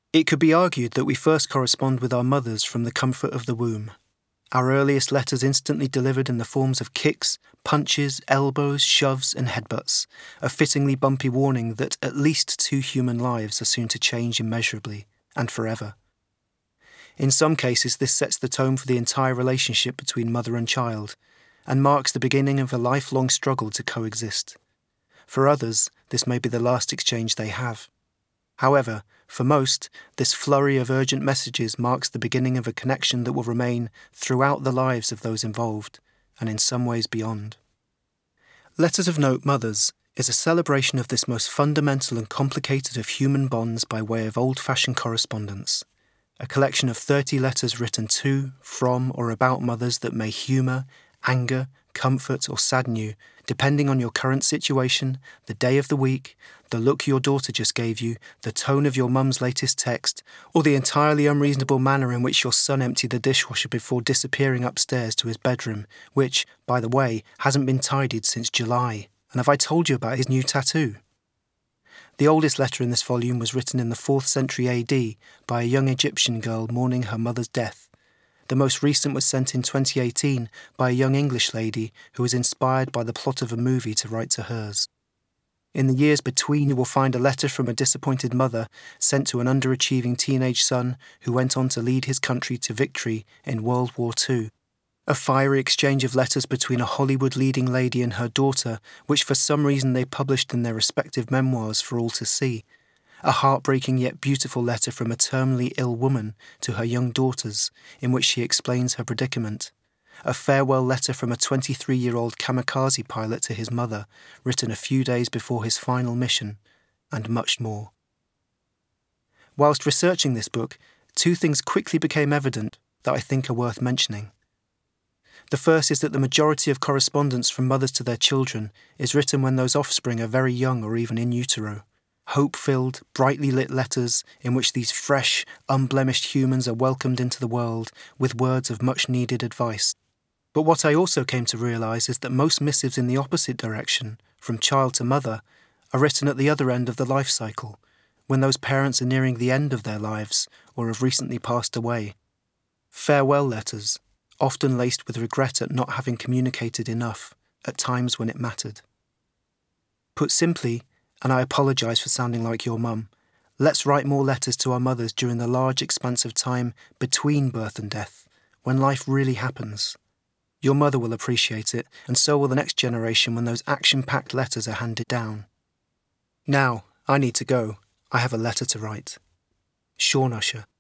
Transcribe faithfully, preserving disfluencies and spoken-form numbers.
It could be argued that we first correspond with our mothers from the comfort of the womb. Our earliest letters instantly delivered in the forms of kicks, punches, elbows, shoves and headbutts, a fittingly bumpy warning that at least two human lives are soon to change immeasurably and forever. In some cases, this sets the tone for the entire relationship between mother and child, and marks the beginning of a lifelong struggle to coexist. For others, this may be the last exchange they have. However, for most, this flurry of urgent messages marks the beginning of a connection that will remain throughout the lives of those involved, and in some ways beyond. Letters of Note Mothers is a celebration of this most fundamental and complicated of human bonds by way of old-fashioned correspondence, a collection of thirty letters written to, from, or about mothers that may humour, anger, comfort or sadden you, depending on your current situation, the day of the week, the look your daughter just gave you, the tone of your mum's latest text, or the entirely unreasonable manner in which your son emptied the dishwasher before disappearing upstairs to his bedroom, which, by the way, hasn't been tidied since July. And have I told you about his new tattoo? The oldest letter in this volume was written in the fourth century A D by a young Egyptian girl mourning her mother's death. The most recent was sent in twenty eighteen by a young English lady who was inspired by the plot of a movie to write to hers. In the years between, you will find a letter from a disappointed mother sent to an underachieving teenage son who went on to lead his country to victory in World War Two. A fiery exchange of letters between a Hollywood leading lady and her daughter, which for some reason they published in their respective memoirs for all to see. A heartbreaking yet beautiful letter from a terminally ill woman to her young daughters, in which she explains her predicament. A farewell letter from a twenty-three-year-old kamikaze pilot to his mother, written a few days before his final mission, and much more. Whilst researching this book, two things quickly became evident that I think are worth mentioning. The first is that the majority of correspondence from mothers to their children is written when those offspring are very young or even in utero. Hope-filled, brightly lit letters in which these fresh, unblemished humans are welcomed into the world with words of much-needed advice. But what I also came to realise is that most missives in the opposite direction, from child to mother, are written at the other end of the life cycle, when those parents are nearing the end of their lives or have recently passed away. Farewell letters, often laced with regret at not having communicated enough, at times when it mattered. Put simply, and I apologise for sounding like your mum, let's write more letters to our mothers during the large expanse of time between birth and death, when life really happens. Your mother will appreciate it, and so will the next generation when those action-packed letters are handed down. Now, I need to go. I have a letter to write. Sean Usher.